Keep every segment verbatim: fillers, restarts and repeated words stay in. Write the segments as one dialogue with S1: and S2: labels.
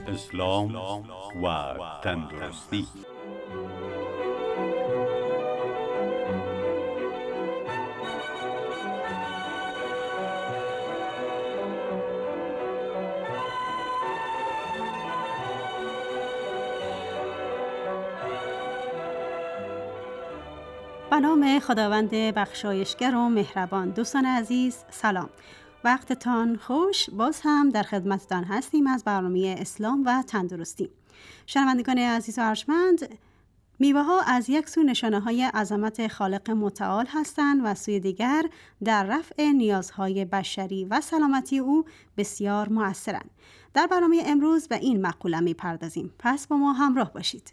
S1: اسلام و تندرستی.
S2: به نام خداوند بخشایشگر و مهربان. دوستان عزیز سلام، وقتتان خوش. باز هم در خدمتتان هستیم از برنامه اسلام و تندرستی. شنوندگان عزیز و ارجمند، میوه ها از یک سو نشانه های عظمت خالق متعال هستند و سوی دیگر در رفع نیازهای بشری و سلامتی او بسیار مؤثرند. در برنامه امروز به این مقوله میپردازیم، پس با ما همراه باشید.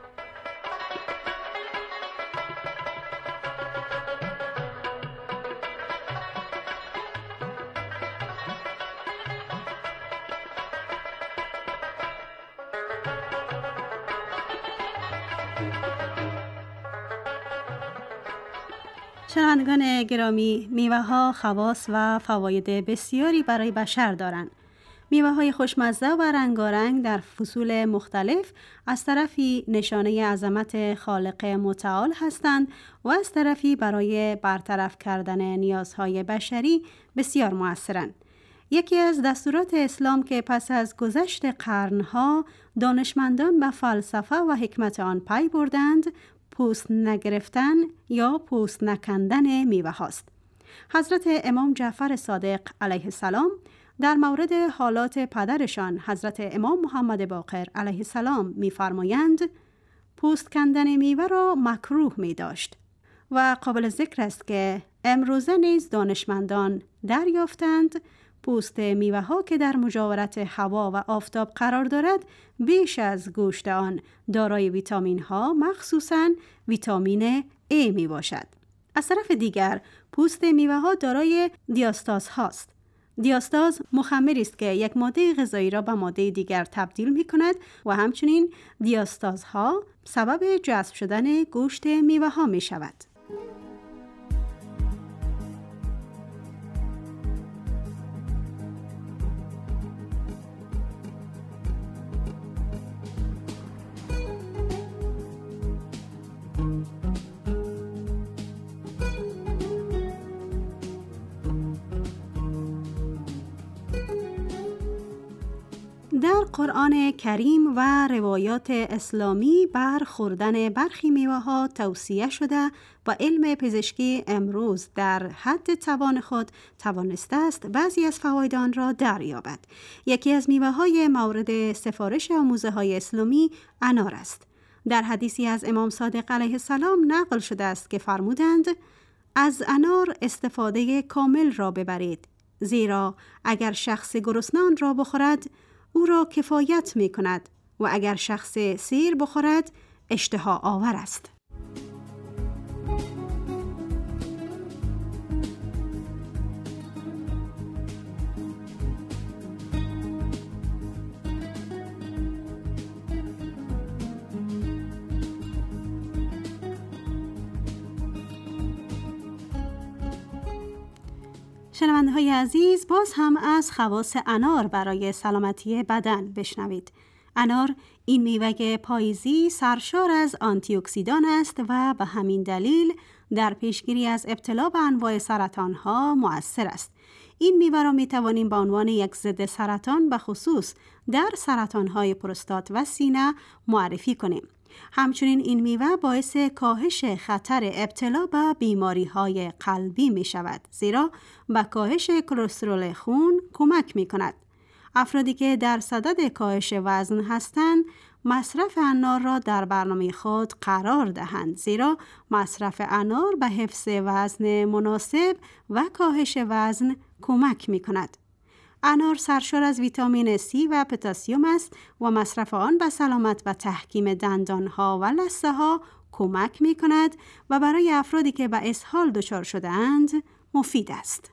S2: شنوندگان گرامی، میوه ها خواص و فواید بسیاری برای بشر دارند. میوه های خوشمزه و رنگارنگ در فصول مختلف از طرفی نشانه عظمت خالق متعال هستند و از طرفی برای برطرف کردن نیازهای بشری بسیار مؤثرند. یکی از دستورات اسلام که پس از گذشت قرنها دانشمندان به فلسفه و حکمت آن پی بردند، پوست نگرفتن یا پوست نکندن میوه هاست. حضرت امام جعفر صادق علیه السلام در مورد حالات پدرشان حضرت امام محمد باقر علیه السلام می‌فرمایند پوست کندن میوه را مکروه می داشت و قابل ذکر است که امروزه نیز دانشمندان دریافتند پوست میوه ها که در مجاورت هوا و آفتاب قرار دارد بیش از گوشت آن دارای ویتامین ها، مخصوصاً ویتامین A می باشد. از طرف دیگر پوست میوه ها دارای دیاستاز هاست. دیاستاز مخمری است که یک ماده غذایی را به ماده دیگر تبدیل می کند و همچنین دیاستاز ها سبب جذب شدن گوشت میوه ها می شود. در قرآن کریم و روایات اسلامی بر خوردن برخی میوه ها توصیه شده و علم پزشکی امروز در حد توان خود توانسته است بعضی از فواید آن را دریابد. یکی از میوه های مورد سفارش آموزه های اسلامی انار است. در حدیثی از امام صادق علیه السلام نقل شده است که فرمودند از انار استفاده کامل را ببرید، زیرا اگر شخص گرسنه را بخورد او را کفایت می کند و اگر شخص سیر بخورد اشتها آور است. شنونده های عزیز، باز هم از خواص انار برای سلامتی بدن بشنوید. انار این میوه پاییزی سرشار از آنتی اکسیدان است و به همین دلیل در پیشگیری از ابتلا به انواع سرطان ها مؤثر است. این میوه را می توانیم به عنوان یک ضد سرطان به خصوص در سرطان های پروستات و سینه معرفی کنیم. همچنین این میوه باعث کاهش خطر ابتلا به بیماری های قلبی می شود، زیرا به کاهش کلسترول خون کمک می کند. افرادی که در صدد کاهش وزن هستند مصرف انار را در برنامه خود قرار دهند، زیرا مصرف انار به حفظ وزن مناسب و کاهش وزن کمک می کند. انار سرشار از ویتامین C و پتاسیم است و مصرف آن به سلامت و تحکیم دندانها و لثه ها کمک می کند و برای افرادی که به اسهال دچار شده اند مفید است.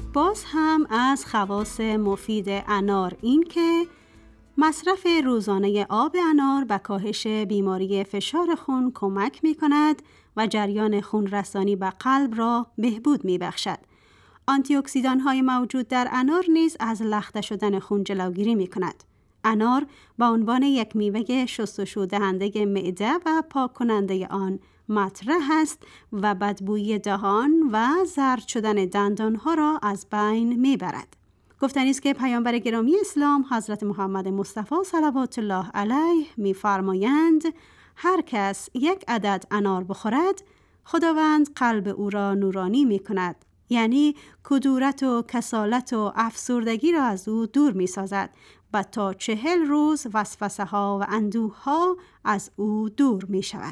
S2: باز هم از خواص مفید انار این که مصرف روزانه آب انار به کاهش بیماری فشار خون کمک می کند و جریان خون رسانی به قلب را بهبود می بخشد. آنتی اکسیدان های موجود در انار نیز از لخته شدن خون جلوگیری می کند. انار به عنوان یک میوه شستشو دهنده معده و پاک کننده آن مطرح است و بدبویی دهان و زرد شدن دندان ها را از بین می برد. گفتنی است که پیامبر گرامی اسلام حضرت محمد مصطفی صلوات الله علیه می فرمایند هر کس یک عدد انار بخورد خداوند قلب او را نورانی می کند، یعنی کدورت و کسالت و افسردگی را از او دور می سازد و تا چهل روز وسوسه ها و اندوه ها از او دور می شود.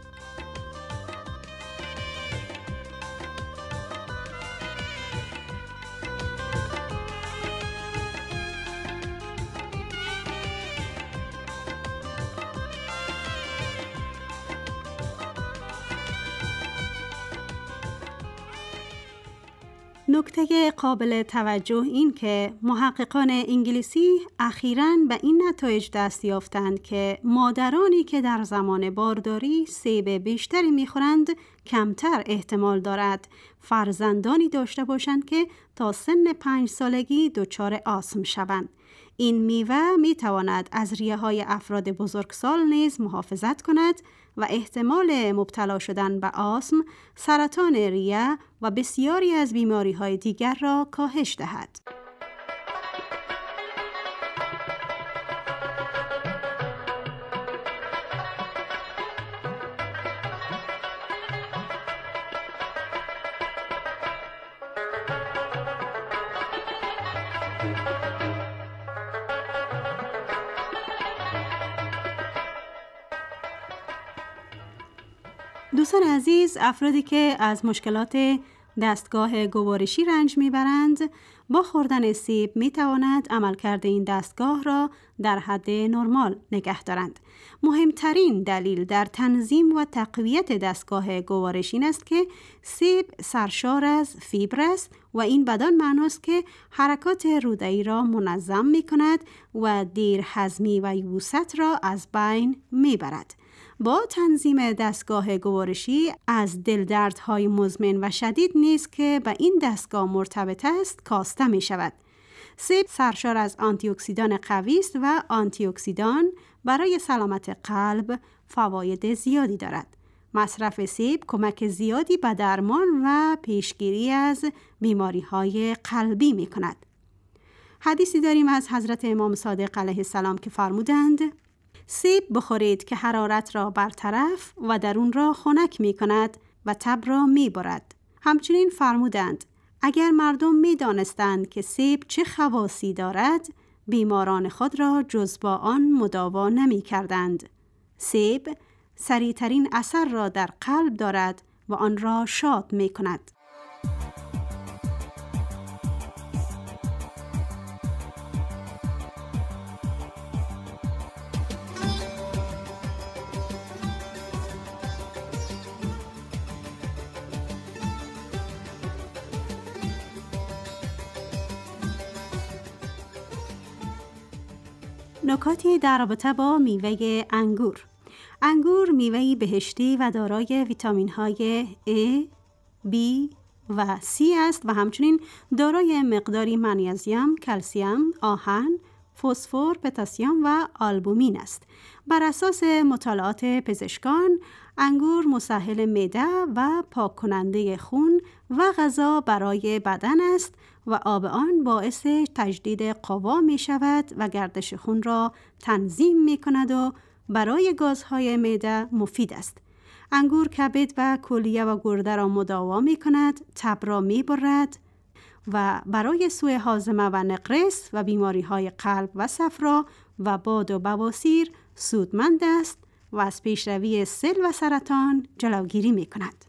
S2: نکته قابل توجه این که محققان انگلیسی اخیراً به این نتایج دست یافتند که مادرانی که در زمان بارداری سیب بیشتری می‌خورند کمتر احتمال دارد فرزندانی داشته باشند که تا سن پنج سالگی دچار آسم شوند. این میوه می‌تواند از ریه‌های افراد بزرگسال نیز محافظت کند و احتمال مبتلا شدن به آسم، سرطان ریه و بسیاری از بیماری‌های دیگر را کاهش دهد. دوستان عزیز، افرادی که از مشکلات دستگاه گوارشی رنج میبرند با خوردن سیب میتواند عملکرد این دستگاه را در حد نرمال نگه دارند. مهمترین دلیل در تنظیم و تقویت دستگاه گوارش این است که سیب سرشار از فیبر است و این بدان معناست که حرکات روده‌ای را منظم میکند و دیر هضمی و یبوست را از بین میبرد. با تنظیم دستگاه گوارشی از دلدردهای مزمن و شدید نیز که به این دستگاه مرتبط است کاسته می شود. سیب سرشار از آنتی اکسیدان قوی است و آنتی اکسیدان برای سلامت قلب فواید زیادی دارد. مصرف سیب کمک زیادی به درمان و پیشگیری از بیماری‌های قلبی می کند. حدیثی داریم از حضرت امام صادق علیه السلام که فرمودند سیب بخورید که حرارت را برطرف و درون را خنک می کند و تب را می برد. همچنین فرمودند اگر مردم می دانستند که سیب چه خواصی دارد بیماران خود را جز با آن مداوا نمی کردند. سیب سریعترین اثر را در قلب دارد و آن را شاد می کند. نکاتی در رابطه با میوه انگور. انگور میوه‌ای بهشتی و دارای ویتامین‌های A، B و C است و همچنین دارای مقداری منیزیم، کلسیم، آهن، فسفر، پتاسیم و آلبومین است. بر اساس مطالعات پزشکان، انگور مسهل معده و پاک کننده خون و غذا برای بدن است و آب آن باعث تجدید قوا می شود و گردش خون را تنظیم می کند و برای گازهای معده مفید است. انگور کبد و کلیه و گرده را مداوا می کند، تب را می برد و برای سوء هاضمه و نقرس و بیماری های قلب و صفرا و باد و بواسیر سودمند است و از پیشروی سل و سرطان جلوگیری می کند.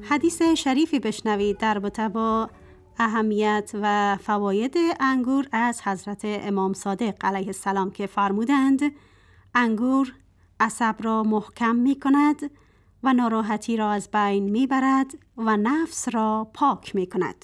S2: حدیث شریفی بشنوید در رابطه با اهمیت و فواید انگور از حضرت امام صادق علیه السلام که فرمودند انگور عصب را محکم می کند و ناراحتی را از بین می برد و نفس را پاک می کند.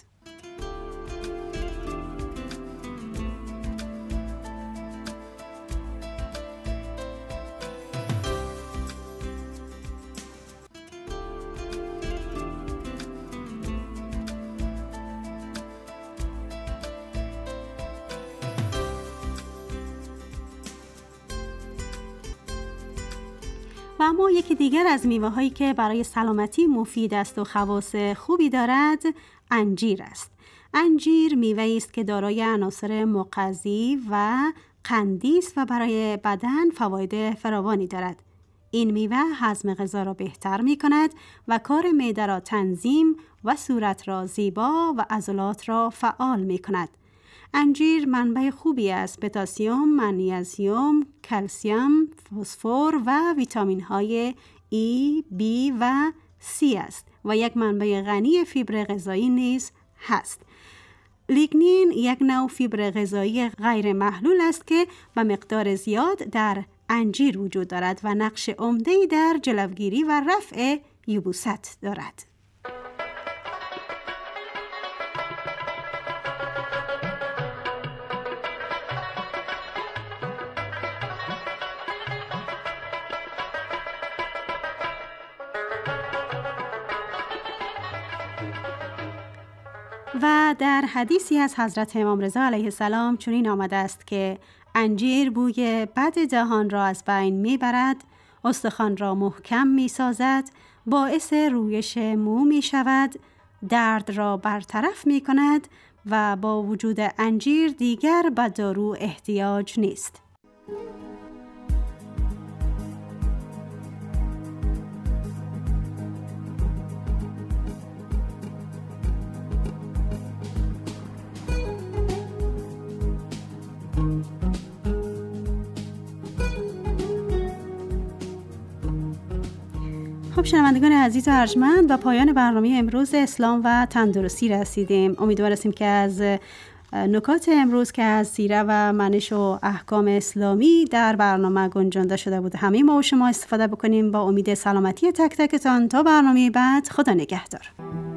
S2: و اما یکی دیگر از میوه‌هایی که برای سلامتی مفید است و خواص خوبی دارد انجیر است. انجیر میوه‌ای است که دارای عناصر مغذی و قندی است و برای بدن فواید فراوانی دارد. این میوه هضم غذا را بهتر می‌کند و کار معده را تنظیم و صورت را زیبا و عضلات را فعال می‌کند. انجیر منبع خوبی است. پتاسیم، منیزیم، کلسیم، فسفر و ویتامین‌های ای، بی و سی است و یک منبع غنی فیبر غذایی نیز هست. لیگنین یک نوع فیبر غذایی غیر محلول است که به مقدار زیاد در انجیر وجود دارد و نقش عمده‌ای در جلوگیری و رفع یبوست دارد. و در حدیثی از حضرت امام رضا علیه السلام چنین آمده است که انجیر بوی بد دهان را از بین میبرد، استخوان را محکم میسازد، باعث رویش مو میشود، درد را برطرف میکند و با وجود انجیر دیگر به دارو احتیاج نیست. خب شنوندگان عزیز و ارجمند، به پایان برنامه امروز اسلام و تندرستی رسیدیم. امیدوار هستیم که از نکات امروز که از سیره و منش و احکام اسلامی در برنامه گنجانده شده بود همه ما و شما استفاده بکنیم. با امید سلامتی تک تکتان تا برنامه بعد، خدا نگهدار.